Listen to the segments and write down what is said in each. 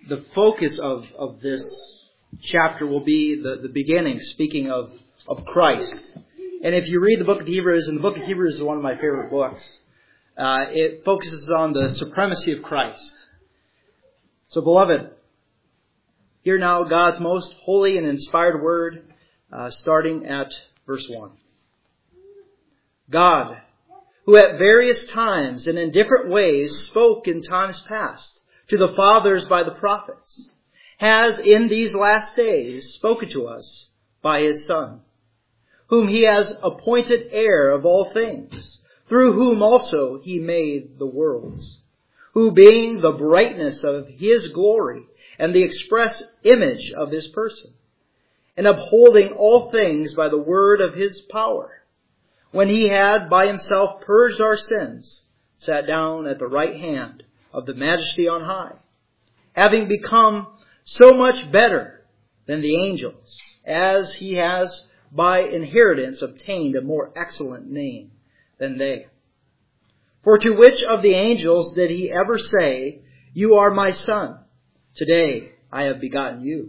the focus of this chapter will be the beginning, speaking of Christ. And if you read the book of Hebrews, and the book of Hebrews is one of my favorite books, it focuses on the supremacy of Christ. So, beloved, hear now God's most holy and inspired word, starting at verse 1. God, who at various times and in different ways spoke in times past to the fathers by the prophets, has in these last days spoken to us by His Son, whom He has appointed heir of all things, through whom also He made the worlds, who being the brightness of His glory and the express image of His person, and upholding all things by the word of His power, when He had by Himself purged our sins, sat down at the right hand of the Majesty on high, having become so much better than the angels, as He has by inheritance obtained a more excellent name than they. For to which of the angels did He ever say, "You are my Son, today I have begotten you"?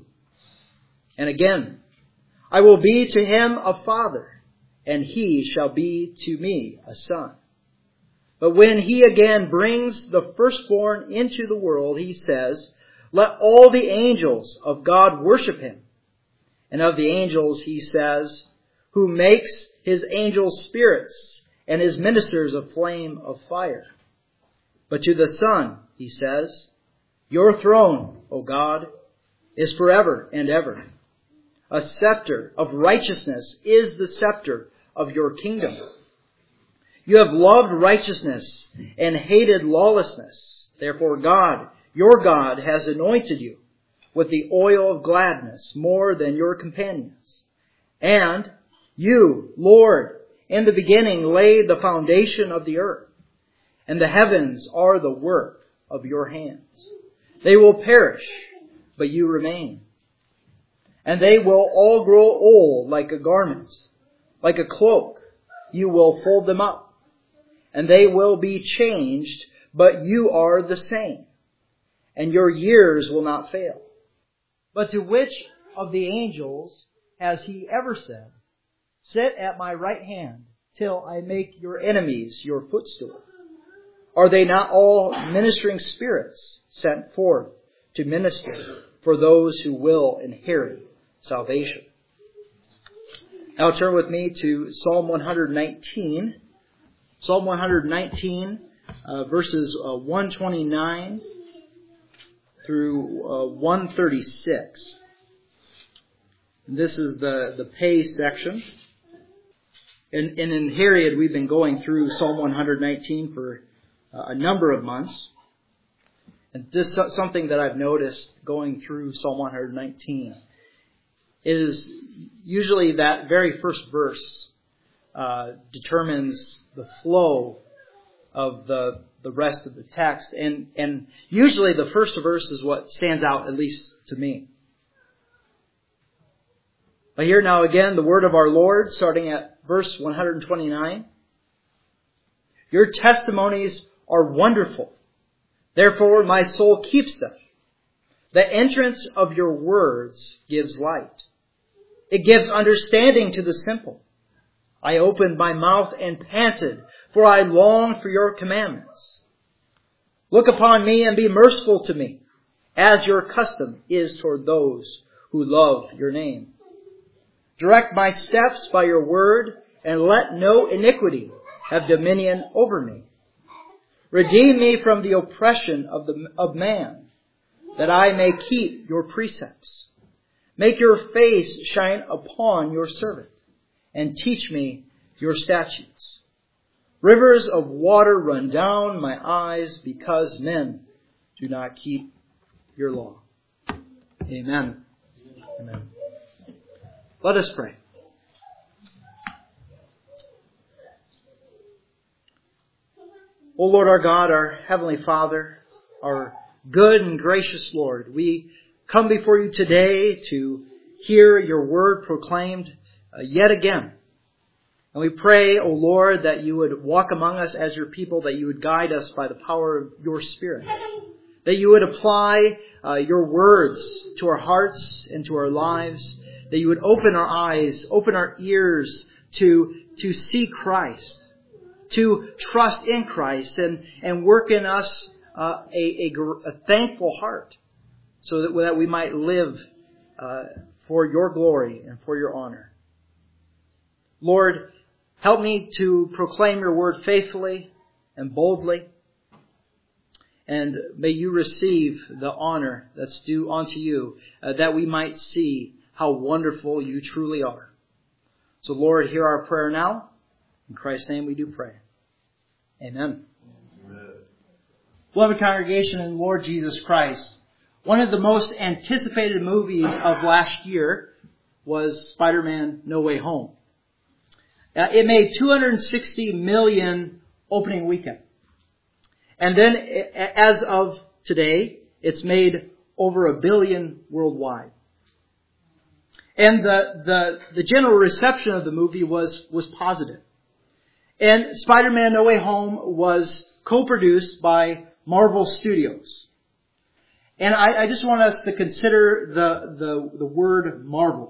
And again, "I will be to him a father, and he shall be to me a son"? But when He again brings the firstborn into the world, He says, "Let all the angels of God worship Him." And of the angels He says, "Who makes His angels spirits and His ministers a flame of fire." But to the Son He says, "Your throne, O God, is forever and ever. A scepter of righteousness is the scepter of your kingdom. You have loved righteousness and hated lawlessness. Therefore God, your God, has anointed you with the oil of gladness more than your companions. And you, Lord, in the beginning laid the foundation of the earth, and the heavens are the work of your hands. They will perish, but you remain. And they will all grow old like a garment, like a cloak. You will fold them up. And they will be changed, but you are the same, and your years will not fail. But to which of the angels has He ever said, "Sit at my right hand till I make your enemies your footstool"? Are they not all ministering spirits sent forth to minister for those who will inherit salvation? Now turn with me to Psalm 119. Psalm 119, verses 129 through 136. This is the pay section. And in Harriet, we've been going through Psalm 119 for a number of months. And just something that I've noticed going through Psalm 119 is usually that very first verse determines the flow of the rest of the text. And usually the first verse is what stands out, at least to me. But here now again, the word of our Lord, starting at verse 129. Your testimonies are wonderful. Therefore my soul keeps them. The entrance of your words gives light. It gives understanding to the simple. I opened my mouth and panted, for I longed for your commandments. Look upon me and be merciful to me, as your custom is toward those who love your name. Direct my steps by your word, and let no iniquity have dominion over me. Redeem me from the oppression of man, that I may keep your precepts. Make your face shine upon your servant, and teach me your statutes. Rivers of water run down my eyes, because men do not keep your law. Amen. Amen. Let us pray. O Lord our God, our Heavenly Father, our good and gracious Lord, we come before you today to hear your word proclaimed yet again. And we pray, O Lord, that you would walk among us as your people, that you would guide us by the power of your Spirit, that you would apply your words to our hearts and to our lives, that you would open our eyes, open our ears to see Christ, to trust in Christ, and work in us a thankful heart, so that we might live for your glory and for your honor. Lord, help me to proclaim your word faithfully and boldly. And may you receive the honor that's due unto you, that we might see how wonderful you truly are. So Lord, hear our prayer now. In Christ's name we do pray. Amen. Amen. Beloved congregation in Lord Jesus Christ, one of the most anticipated movies of last year was Spider-Man No Way Home. It made $260 million opening weekend. And then, as of today, it's made over $1 billion worldwide. And the general reception of the movie was positive. And Spider-Man No Way Home was co-produced by Marvel Studios. And I just want us to consider the word Marvel.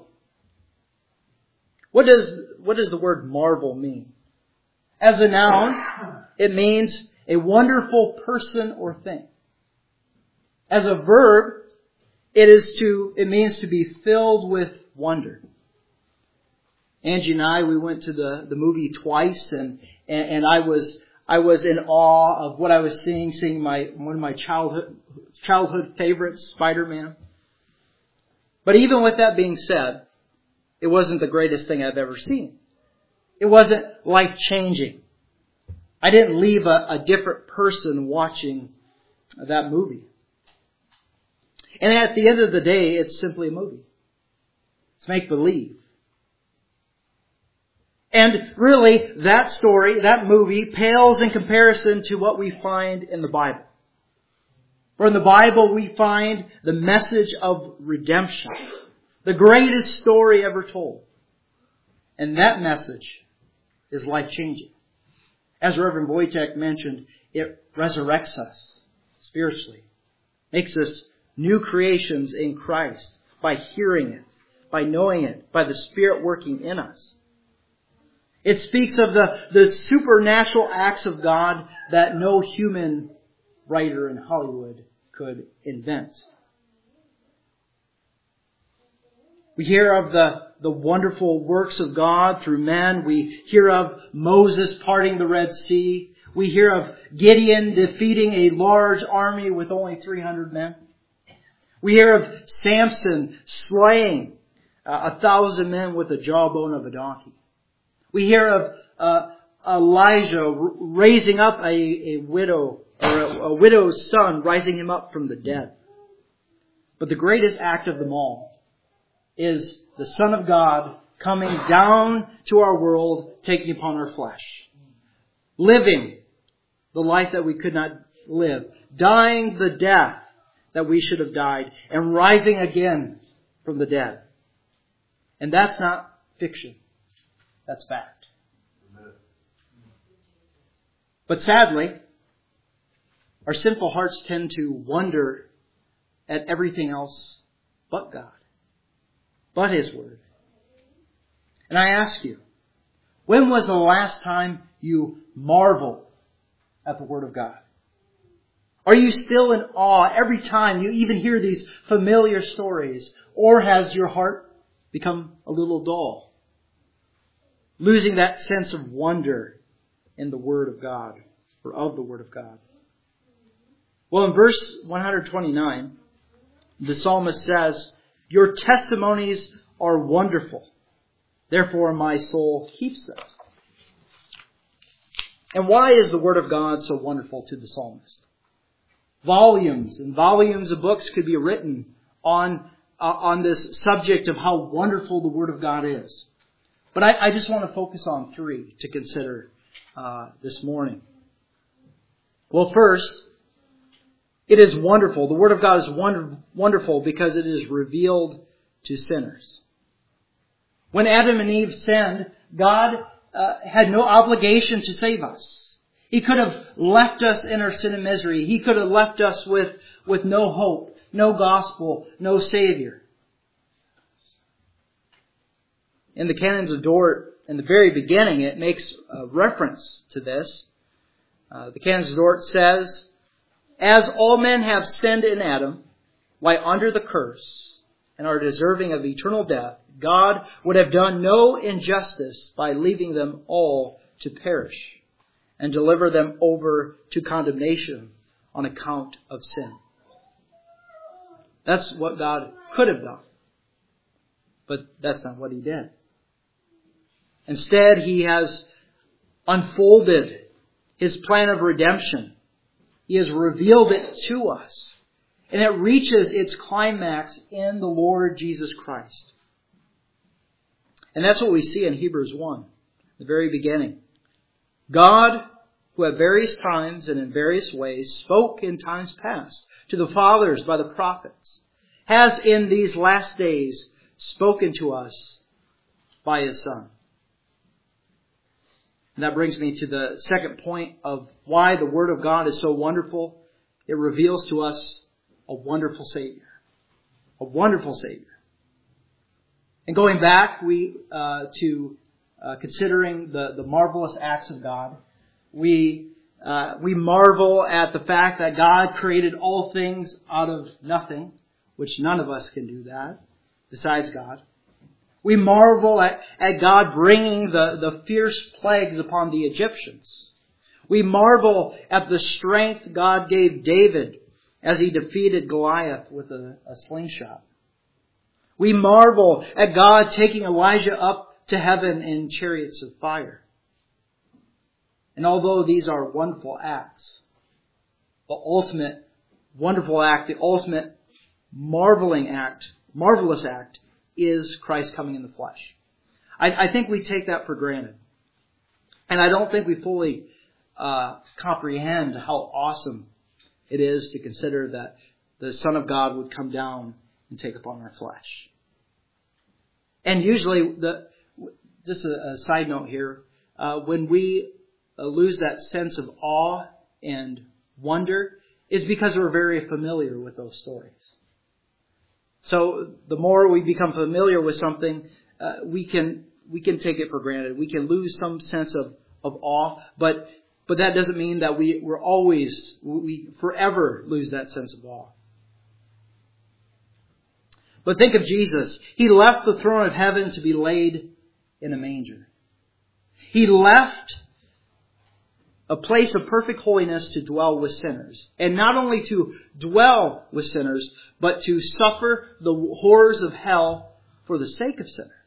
What does the word marvel mean? As a noun, it means a wonderful person or thing. As a verb, it means to be filled with wonder. Angie and I, we went to the movie twice, and I was in awe of what I was seeing one of my childhood favorites, Spider-Man. But even with that being said, it wasn't the greatest thing I've ever seen. It wasn't life-changing. I didn't leave a different person watching that movie. And at the end of the day, it's simply a movie. It's make-believe. And really, that story, that movie, pales in comparison to what we find in the Bible. For in the Bible, we find the message of redemption. The greatest story ever told. And that message is life-changing. As Reverend Wojtek mentioned, it resurrects us spiritually. Makes us new creations in Christ by hearing it, by knowing it, by the Spirit working in us. It speaks of the supernatural acts of God that no human writer in Hollywood could invent. We hear of the wonderful works of God through men. We hear of Moses parting the Red Sea. We hear of Gideon defeating a large army with only 300 men. We hear of Samson slaying 1,000 men with the jawbone of a donkey. We hear of Elijah raising up a widow, or a widow's son, rising him up from the dead. But the greatest act of them all is the Son of God coming down to our world, taking upon our flesh. Living the life that we could not live. Dying the death that we should have died. And rising again from the dead. And that's not fiction. That's fact. But sadly, our sinful hearts tend to wonder at everything else but God. But His Word. And I ask you, when was the last time you marveled at the Word of God? Are you still in awe every time you even hear these familiar stories? Or has your heart become a little dull? Losing that sense of wonder in the Word of God, or of the Word of God. Well, in verse 129, the psalmist says, "Your testimonies are wonderful. Therefore my soul keeps them." And why is the Word of God so wonderful to the psalmist? Volumes and volumes of books could be written on this subject of how wonderful the Word of God is. But I just want to focus on 3 to consider this morning. Well, first, it is wonderful. The Word of God is wonderful because it is revealed to sinners. When Adam and Eve sinned, God had no obligation to save us. He could have left us in our sin and misery. He could have left us with no hope, no gospel, no Savior. In the Canons of Dort, in the very beginning, it makes a reference to this. The Canons of Dort says, "As all men have sinned in Adam, lie under the curse, and are deserving of eternal death, God would have done no injustice by leaving them all to perish, and deliver them over to condemnation on account of sin." That's what God could have done. But that's not what He did. Instead, He has unfolded His plan of redemption. He has revealed it to us. And it reaches its climax in the Lord Jesus Christ. And that's what we see in Hebrews 1, the very beginning. God, who at various times and in various ways spoke in times past to the fathers by the prophets, has in these last days spoken to us by His Son. And that brings me to the second point of why the Word of God is so wonderful. It reveals to us a wonderful Savior. A wonderful Savior. And going back to considering the marvelous acts of God, we marvel at the fact that God created all things out of nothing, which none of us can do that, besides God. We marvel at God bringing the fierce plagues upon the Egyptians. We marvel at the strength God gave David as he defeated Goliath with a slingshot. We marvel at God taking Elijah up to heaven in chariots of fire. And although these are wonderful acts, the ultimate wonderful act, the ultimate marvelous act, is Christ coming in the flesh. I think we take that for granted. And I don't think we fully comprehend how awesome it is to consider that the Son of God would come down and take upon our flesh. And usually, just a side note here, when we lose that sense of awe and wonder, is because we're very familiar with those stories. So the more we become familiar with something, we can take it for granted. We can lose some sense of awe, but that doesn't mean that we forever lose that sense of awe. But think of Jesus. He left the throne of heaven to be laid in a manger. He left a place of perfect holiness to dwell with sinners. And not only to dwell with sinners, but to suffer the horrors of hell for the sake of sinners.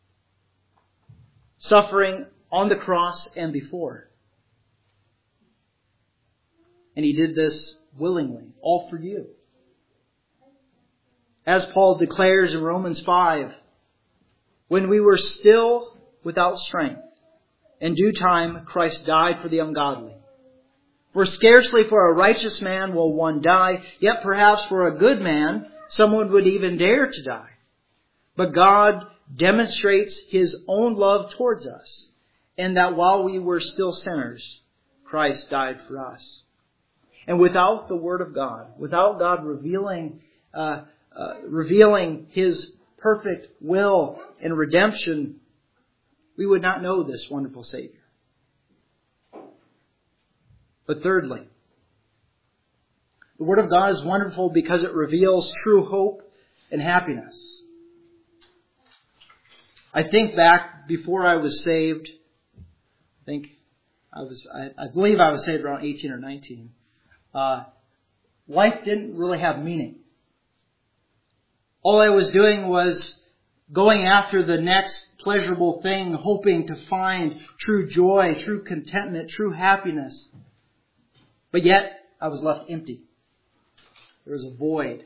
Suffering on the cross and before. And He did this willingly, all for you. As Paul declares in Romans 5, when we were still without strength, in due time Christ died for the ungodly. For scarcely for a righteous man will one die, yet perhaps for a good man someone would even dare to die. But God demonstrates His own love towards us, in that while we were still sinners, Christ died for us. And without the Word of God, without God revealing His perfect will in redemption, we would not know this wonderful Savior. But thirdly, the Word of God is wonderful because it reveals true hope and happiness. I think back before I was saved, I believe I was saved around 18 or 19. Life didn't really have meaning. All I was doing was going after the next pleasurable thing, hoping to find true joy, true contentment, true happiness. But yet, I was left empty. There was a void.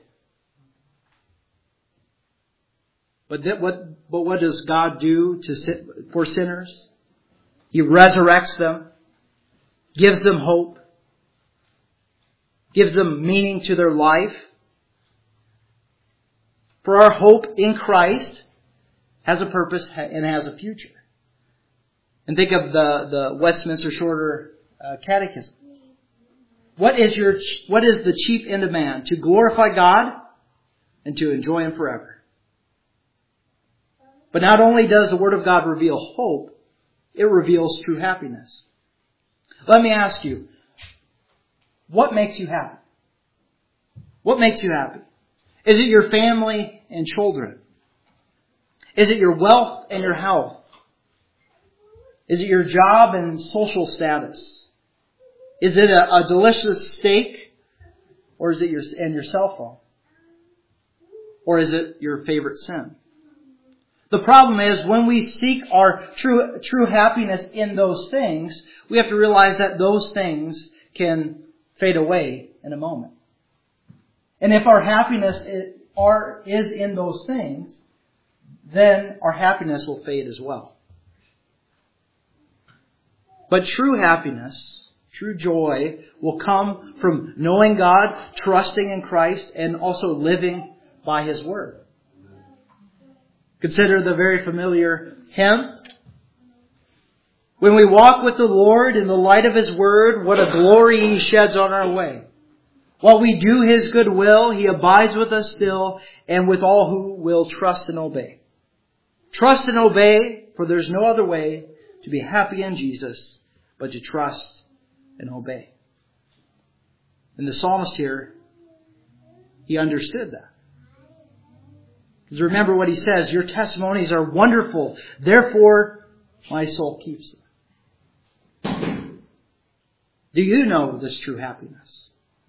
But what does God do for sinners? He resurrects them, gives them hope, gives them meaning to their life. For our hope in Christ has a purpose and has a future. And think of the Westminster Shorter Catechism. What is the chief end of man? To glorify God and to enjoy Him forever. But not only does the Word of God reveal hope, it reveals true happiness. Let me ask you, what makes you happy? What makes you happy? Is it your family and children? Is it your wealth and your health? Is it your job and social status? Is it a delicious steak? Or is it your cell phone? Or is it your favorite sin? The problem is when we seek our true happiness in those things, we have to realize that those things can fade away in a moment. And if our happiness is in those things, then our happiness will fade as well. But true happiness, true joy, will come from knowing God, trusting in Christ, and also living by His Word. Consider the very familiar hymn. When we walk with the Lord in the light of His Word, what a glory He sheds on our way. While we do His good will, He abides with us still, and with all who will trust and obey. Trust and obey, for there's no other way to be happy in Jesus but to trust and obey. And the psalmist here, he understood that. Because remember what he says, your testimonies are wonderful, therefore my soul keeps them. Do you know this true happiness?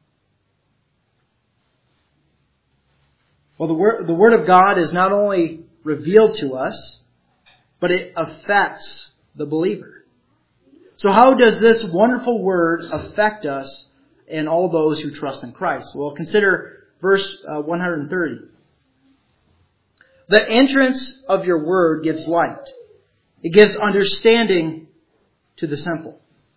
Well, the Word of God is not only revealed to us, but it affects the believer. So how does this wonderful Word affect us and all those who trust in Christ? Well, consider verse 130. The entrance of your Word gives light. It gives understanding to the simple.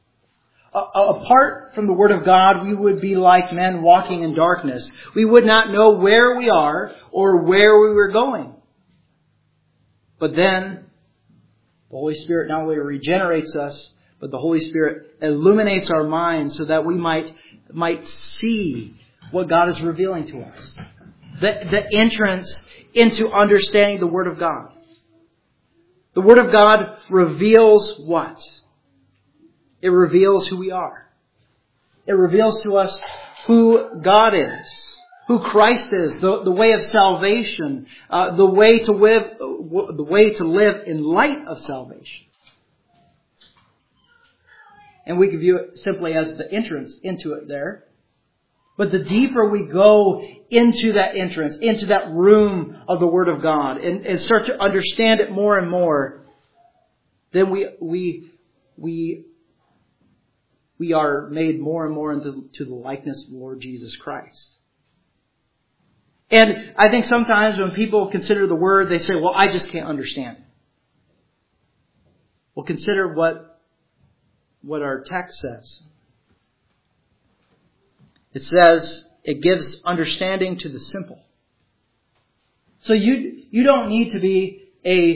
Apart from the Word of God, we would be like men walking in darkness. We would not know where we are or where we were going. But then, the Holy Spirit not only regenerates us, but the Holy Spirit illuminates our minds so that we might see what God is revealing to us. The entrance into understanding the Word of God. The Word of God reveals what? It reveals who we are. It reveals to us who God is, who Christ is, the way of salvation, the way to live in light of salvation. And we can view it simply as the entrance into it there. But the deeper we go into that entrance, into that room of the Word of God, and start to understand it more and more, then we are made more and more into the likeness of the Lord Jesus Christ. And I think sometimes when people consider the Word, they say, well, I just can't understand it. Well, consider what our text says. It says it gives understanding to the simple. So you don't need to be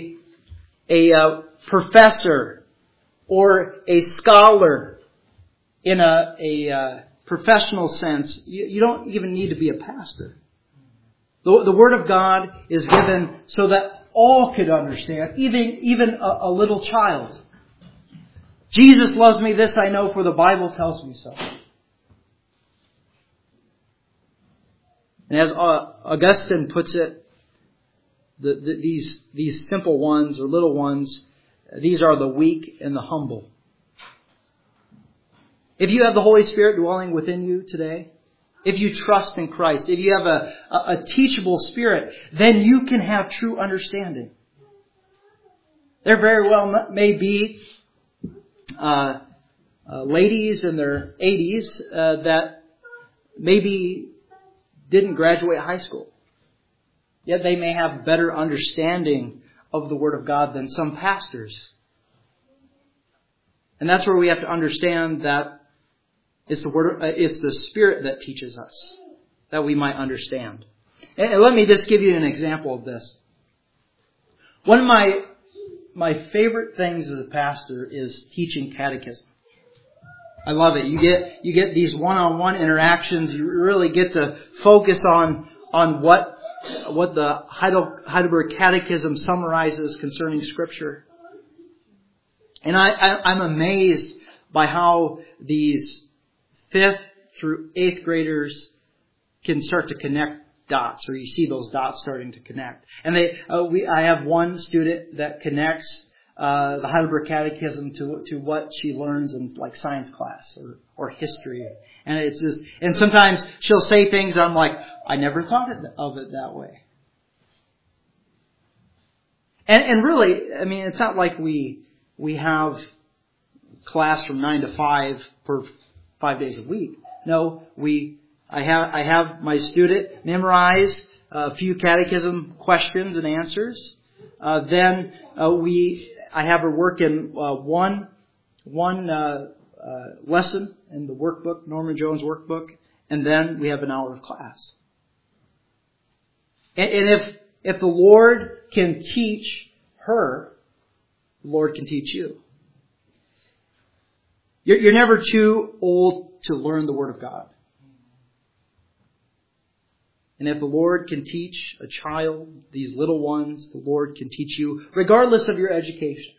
a professor or a scholar in a professional sense. You don't even need to be a pastor. The Word of God is given so that all could understand, even a little child. Jesus loves me, this I know, for the Bible tells me so. And as Augustine puts it, these simple ones or little ones, these are the weak and the humble. If you have the Holy Spirit dwelling within you today, if you trust in Christ, if you have a teachable spirit, then you can have true understanding. There very well may be ladies in their 80s that maybe didn't graduate high school. Yet they may have better understanding of the Word of God than some pastors. And that's where we have to understand that it's the Spirit that teaches us, that we might understand. And let me just give you an example of this. One of my favorite things as a pastor is teaching catechism. I love it. You get these one-on-one interactions. You really get to focus on what the Heidelberg Catechism summarizes concerning Scripture. And I'm amazed by how these 5th through 8th graders can start to connect dots, or you see those dots starting to connect. And I have one student that connects the Heidelberg Catechism to what she learns in like science class or history, and it's just, and sometimes she'll say things I'm like, I never thought of it that way. And really, I mean, it's not like we have class from 9 to 5 for 5 days a week. No, I have my student memorize a few catechism questions and answers. Then I have her work in one lesson in the workbook, Norman Jones workbook, and then we have an hour of class. And if the Lord can teach her, the Lord can teach you. You're never too old to learn the Word of God. And if the Lord can teach a child, these little ones, the Lord can teach you, regardless of your education.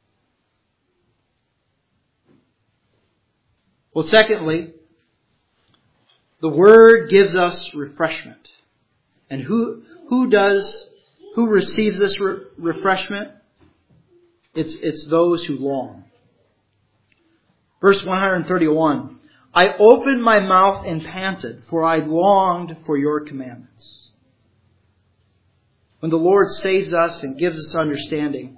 Well, secondly, the Word gives us refreshment. And who receives this refreshment? It's those who long. Verse 131. I opened my mouth and panted, for I longed for your commandments. When the Lord saves us and gives us understanding,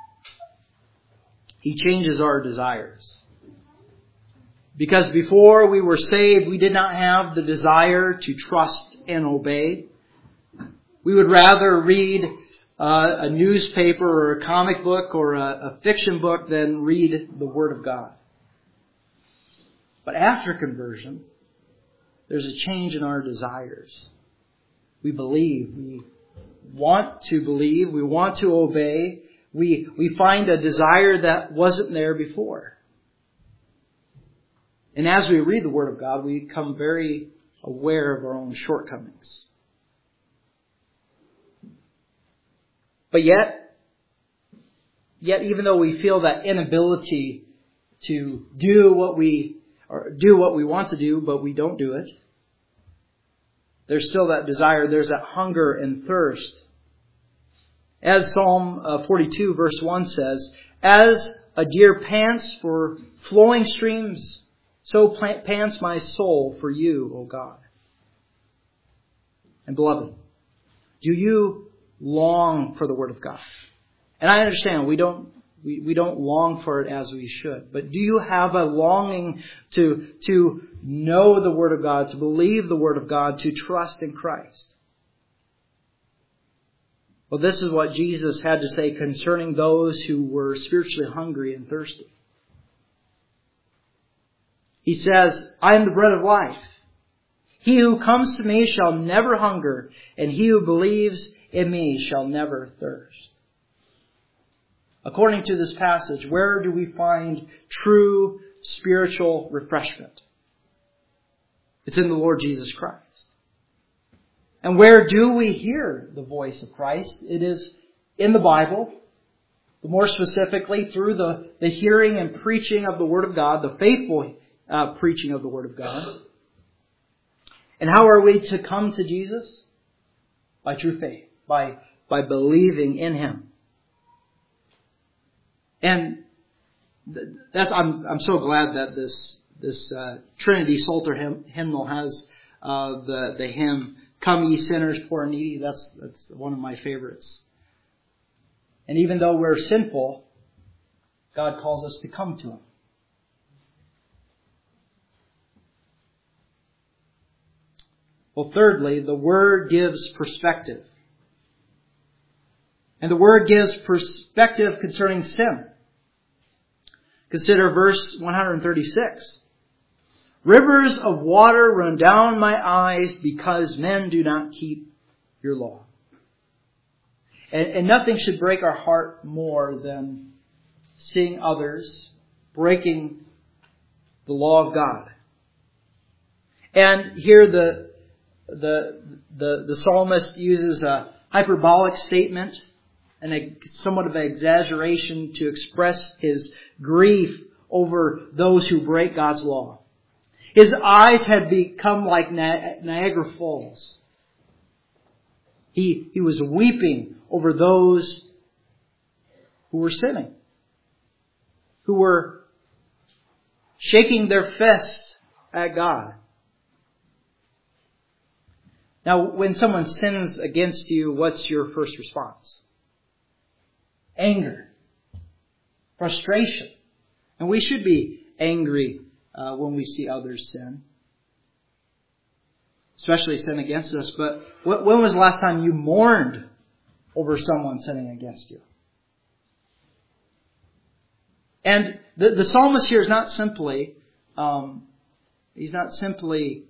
He changes our desires. Because before we were saved, we did not have the desire to trust and obey. We would rather read a newspaper or a comic book or a fiction book than read the Word of God. But after conversion, there's a change in our desires. We believe. We want to believe. We want to obey. We find a desire that wasn't there before. And as we read the Word of God, we become very aware of our own shortcomings. But yet even though we feel that inability to do what we want to do, but we don't do it, there's still that desire. There's that hunger and thirst. As Psalm 42 verse 1 says, as a deer pants for flowing streams, so pants my soul for you, O God. And beloved, do you long for the Word of God? And I understand we don't long for it as we should. But do you have a longing to know the Word of God, to believe the Word of God, to trust in Christ? Well, this is what Jesus had to say concerning those who were spiritually hungry and thirsty. He says, I am the bread of life. He who comes to me shall never hunger, and he who believes in me shall never thirst. According to this passage, where do we find true spiritual refreshment? It's in the Lord Jesus Christ. And where do we hear the voice of Christ? It is in the Bible, more specifically through the hearing and preaching of the Word of God, the faithful preaching of the Word of God. And how are we to come to Jesus? By true faith, by believing in Him. And I'm so glad that this Trinity Psalter hymnal has the hymn, Come Ye Sinners, Poor and Needy. That's one of my favorites. And even though we're sinful, God calls us to come to Him. Well, thirdly, the Word gives perspective. And the Word gives perspective concerning sin. Consider verse 136. Rivers of water run down my eyes because men do not keep your law. And nothing should break our heart more than seeing others breaking the law of God. And here the psalmist uses a hyperbolic statement and somewhat of an exaggeration to express his grief over those who break God's law. His eyes had become like Niagara Falls. He was weeping over those who were sinning, who were shaking their fists at God. Now, when someone sins against you, what's your first response? Anger, frustration. And we should be angry when we see others sin, especially sin against us. But when was the last time you mourned over someone sinning against you? And the psalmist here is not simply, he's not simply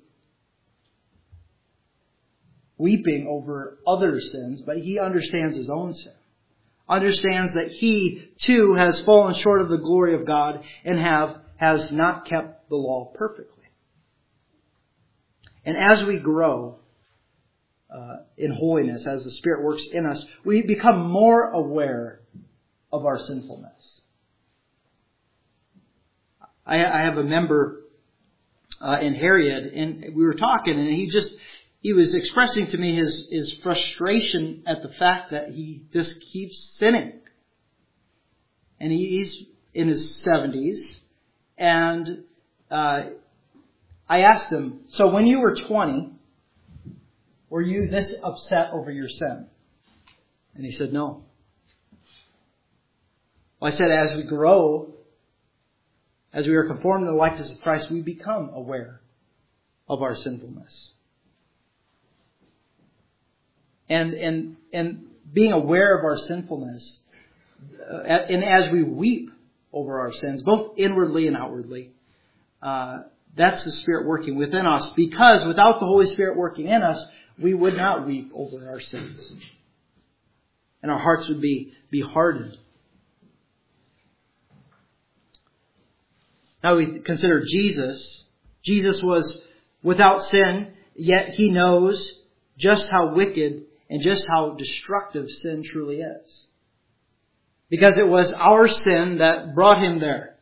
weeping over other sins, but he understands his own sin. Understands that he too has fallen short of the glory of God and has not kept the law perfectly. And as we grow in holiness, as the Spirit works in us, we become more aware of our sinfulness. I have a member in Harriet, and we were talking, and he was expressing to me his frustration at the fact that he just keeps sinning. And he's in his 70s. And I asked him, so when you were 20, were you this upset over your sin? And he said, no. Well, I said, as we grow, as we are conformed to the likeness of Christ, we become aware of our sinfulness. And being aware of our sinfulness, and as we weep over our sins, both inwardly and outwardly, that's the Spirit working within us. Because without the Holy Spirit working in us, we would not weep over our sins. And our hearts would be hardened. Now we consider Jesus. Jesus was without sin, yet He knows just how wicked and just how destructive sin truly is. Because it was our sin that brought Him there.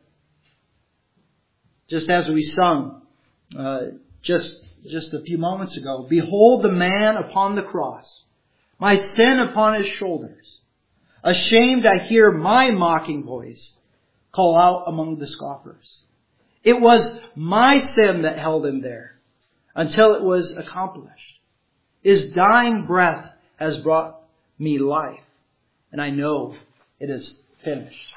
Just as we sung just a few moments ago, behold the man upon the cross, my sin upon His shoulders. Ashamed I hear my mocking voice call out among the scoffers. It was my sin that held Him there until it was accomplished. His dying breath has brought me life, and I know it is finished.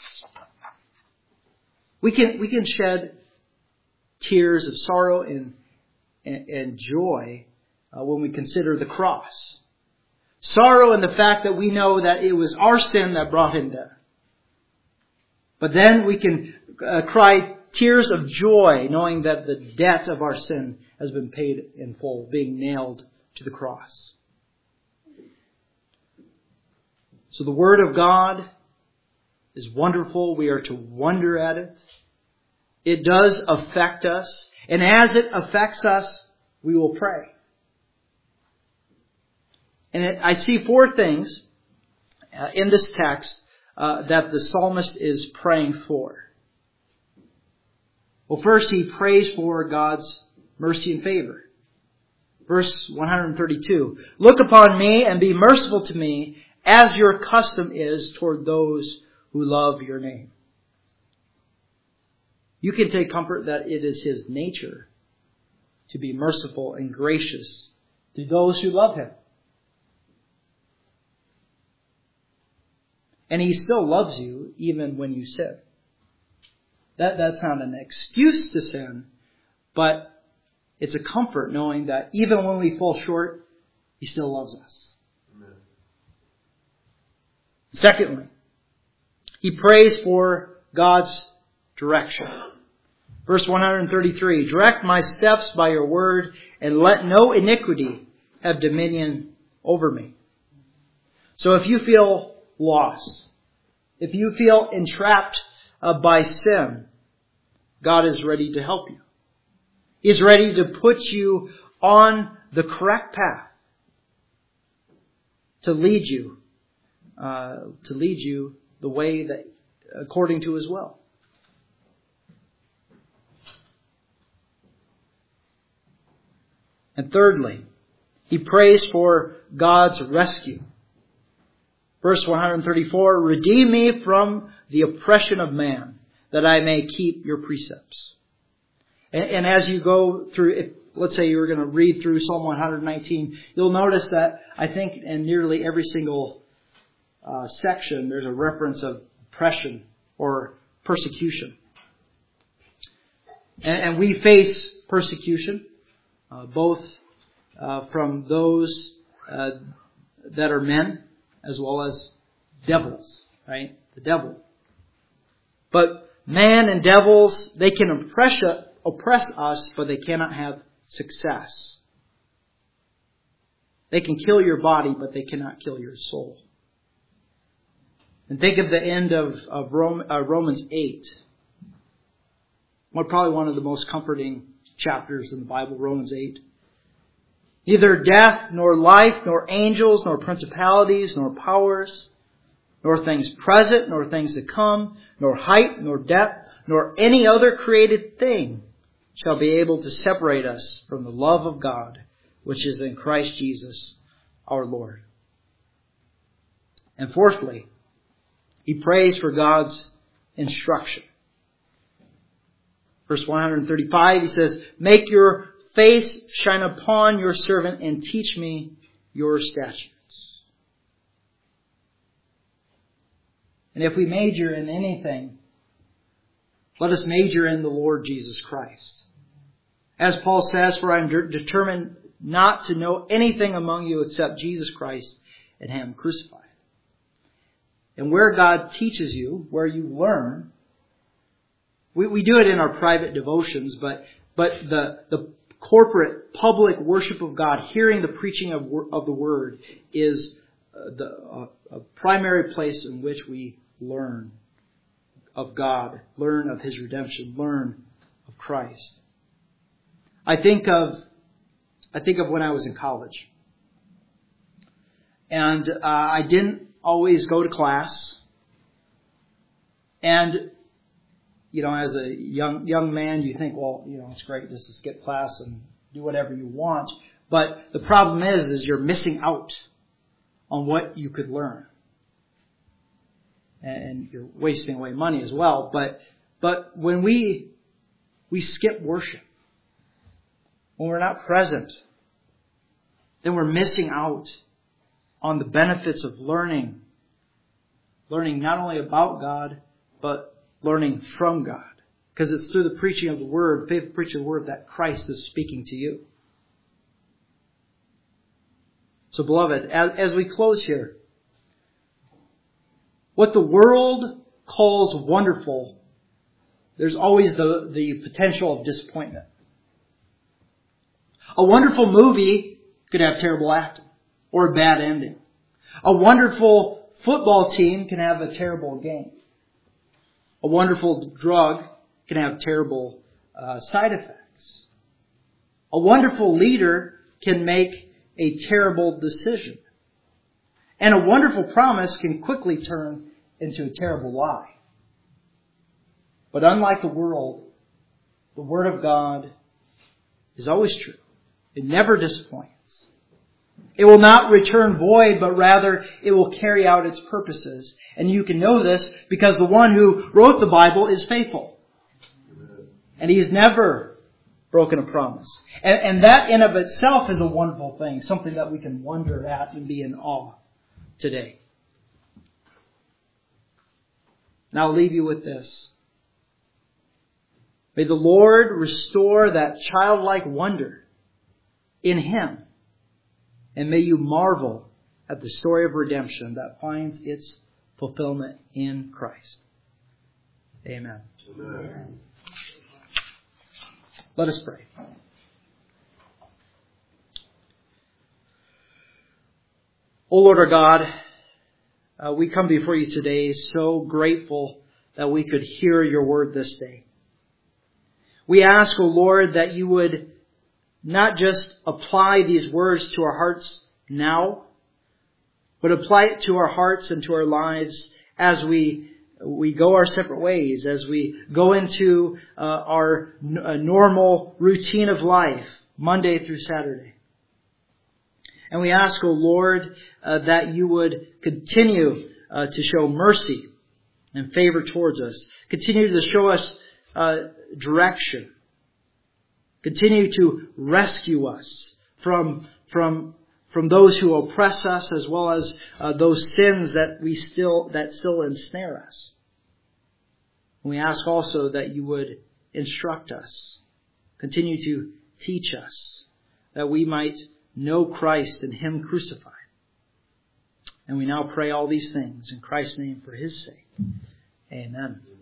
We can shed tears of sorrow and joy when we consider the cross. Sorrow in the fact that we know that it was our sin that brought Him there. But then we can cry tears of joy knowing that the debt of our sin has been paid in full, being nailed to the cross. So the Word of God is wonderful. We are to wonder at it. It does affect us. And as it affects us, we will pray. And I see four things in this text that the psalmist is praying for. Well, first he prays for God's mercy and favor. Verse 132, look upon me and be merciful to me as your custom is toward those who love your name. You can take comfort that it is His nature to be merciful and gracious to those who love Him. And He still loves you even when you sin. That's not an excuse to sin, but it's a comfort knowing that even when we fall short, He still loves us. Amen. Secondly, he prays for God's direction. Verse 133, direct my steps by your word, and let no iniquity have dominion over me. So if you feel lost, if you feel entrapped by sin, God is ready to help you. He's ready to put you on the correct path to lead you the way that according to His will. And thirdly, he prays for God's rescue. Verse 134, redeem me from the oppression of man, that I may keep your precepts. And as you go through, let's say you were going to read through Psalm 119, you'll notice that I think in nearly every single section there's a reference of oppression or persecution. And we face persecution, both from those that are men as well as devils, right? The devil. But man and devils, they can oppress us, but they cannot have success. They can kill your body, but they cannot kill your soul. And think of the end of Romans 8. Probably one of the most comforting chapters in the Bible, Romans 8. Neither death, nor life, nor angels, nor principalities, nor powers, nor things present, nor things to come, nor height, nor depth, nor any other created thing shall be able to separate us from the love of God, which is in Christ Jesus our Lord. And fourthly, he prays for God's instruction. Verse 135, he says, make your face shine upon your servant and teach me your statutes. And if we major in anything, let us major in the Lord Jesus Christ. As Paul says, for I am determined not to know anything among you except Jesus Christ and Him crucified. And where God teaches you, where you learn, we do it in our private devotions, but the corporate, public worship of God, hearing the preaching of the Word, is a primary place in which we learn of God, learn of His redemption, learn of Christ. I think of when I was in college, and I didn't always go to class, and as a young man, you think, well, it's great just to skip class and do whatever you want. But the problem is you're missing out on what you could learn. And you're wasting away money as well. But when we skip worship, when we're not present, then we're missing out on the benefits of learning not only about God, but learning from God. Because it's through the preaching of the Word, faithful preaching of the Word, that Christ is speaking to you. So beloved, as we close here, what the world calls wonderful, there's always the potential of disappointment. A wonderful movie could have terrible acting or a bad ending. A wonderful football team can have a terrible game. A wonderful drug can have terrible side effects. A wonderful leader can make a terrible decision. And a wonderful promise can quickly turn into a terrible lie. But unlike the world, the Word of God is always true. It never disappoints. It will not return void, but rather it will carry out its purposes. And you can know this because the one who wrote the Bible is faithful. And He has never broken a promise. And that in of itself is a wonderful thing, something that we can wonder at and be in awe today. Now I'll leave you with this. May the Lord restore that childlike wonder in Him. And may you marvel at the story of redemption that finds its fulfillment in Christ. Amen. Amen. Let us pray. O Lord our God, we come before you today so grateful that we could hear your word this day. We ask, O Lord, that you would not just apply these words to our hearts now, but apply it to our hearts and to our lives as we go our separate ways, as we go into our normal routine of life, Monday through Saturday. And we ask, O Lord, that you would continue to show mercy and favor towards us. Continue to show us direction. Continue to rescue us from those who oppress us, as well as those sins that still ensnare us. And we ask also that you would instruct us, continue to teach us, that we might know Christ and Him crucified. And we now pray all these things in Christ's name for His sake. Amen.